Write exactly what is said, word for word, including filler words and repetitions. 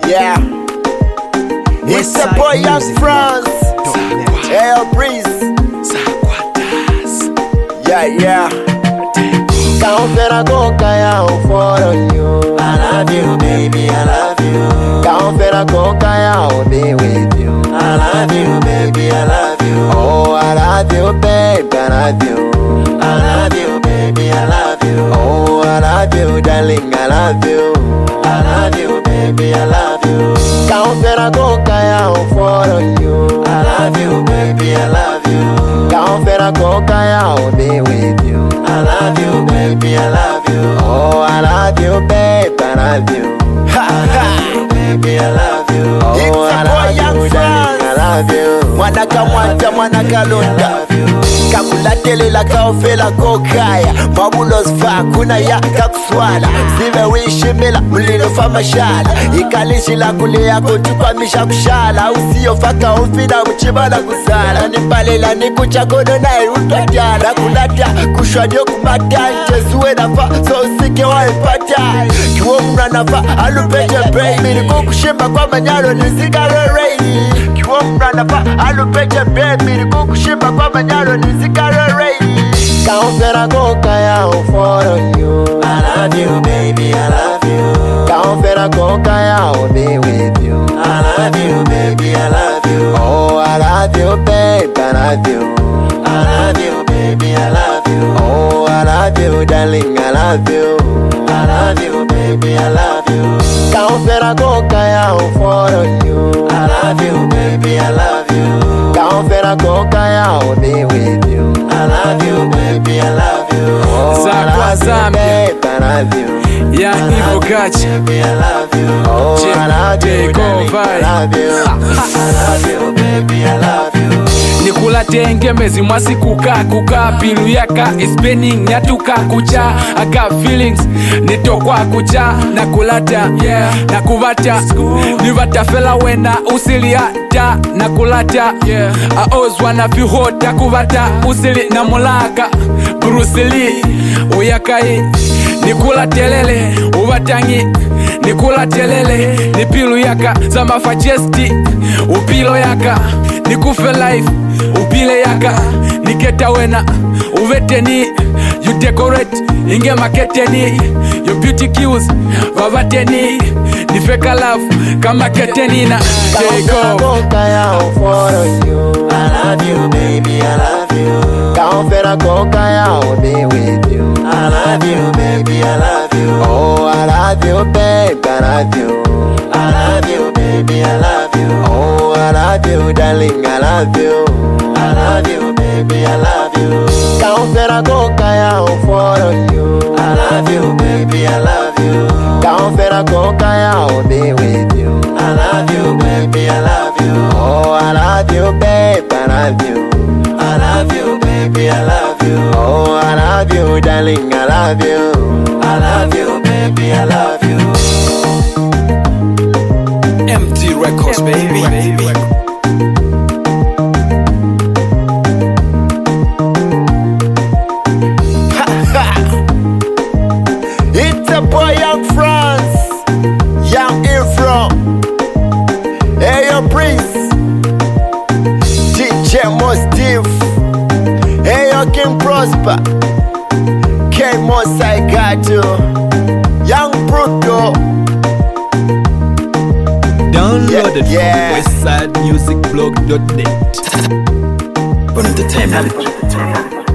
Yeah, it's a boy Young France. Air Breeze. Yeah, yeah. Can't better go kaya for you. I love you, baby, I love you. Can't better go kaya I'll be with you. I love you, baby, I love you. Oh, I love you, babe, I love you. I love you, baby, I love you. Oh, I love you, darling, I love you. I love you, baby, I love you. Can't better go kaya for you. I love you, baby, I love you. Can't better go kaya I'll be with you. I love you, baby, I love you. Oh, I love you, babe, I love you. I love you, baby, I love you. Oh, I love you, darling, I love you. Mwana kamwanja, mwana kalonda, kakulatelela kaofela kokaya, mabulos fa kuna ya kakuswala, sive wishimila mulilo fa mashala, ikalishila kule yako tukwamisha kushala, usiyo faka ufina mchibala kusala, nipalela nikuchakono na irutwajala, kulata kushwadyo kumata, njesuwe nafa so usike waipata, kiwo mranafa alupeje baby, nikukushimba kwa manyalo nisikare reini, kiwo mranafa alupeje baby, nikukushimba kwa manyalo nisikare reini. Can't better go kaya for you. I love you, baby, I love you. Can't better go kaya I'll be with you. I love you, baby, I love you. Oh, I love you, babe, I love you. I love you, baby, I love you. Oh, I love you, darling, I love you. I love you, baby, I love you. Can't better go kaya for you. I love you, baby, I love you. Can't better go kaya I'll be with you. I love you, baby, I love you. Oh, I love you, babe, I love you. Yeah, Evo Catch. Baby, I love you. Oh, I love you, J- darling, I love you. I love you, baby, I love you. Nikula tenge mezi mwasi kuka kuka pilu yaka spinning nyatuka kucha aka feelings nitokwa kucha na kulata yeah na kuvata nivata fela wena usiliata na kulata yeah I always wanna feel hot na kuvata usili na mulaka Bruce Lee uyakai nikula telele uvatangi nikula telele nipilu yaka za mafajesti upilo yaka nikufe life upile yaka niketa wena uveteni you decorate inge maketeni your beauty cues vavateni nifeka love kama ketenina take off. Kaya for you. I love you, baby, I love you. Can't better go kaya I'll be with you. I love you, baby, I love you. Oh, I love you, babe, I love you. I love you, baby, I love you. Oh, I love you, darling, I love you. I love you, baby, I love you. Can't better go kaya for you. I love you, baby, I love you. Can't better go kaya I'll be with you. I love you, baby, I love you. Oh, I love you, babe, I love you. I love you, baby, I love you. Oh, I love you, darling, I love you. I love you, baby, I love you. M T Records, baby. It's a boy Young France, Young Infro, Air Breeze, D J Mo Steve, Air King Prosper, K Mo Saigatu, Young Bruto. Downloaded Yeah, yeah. from westside music blog dot net. Bon entertainment.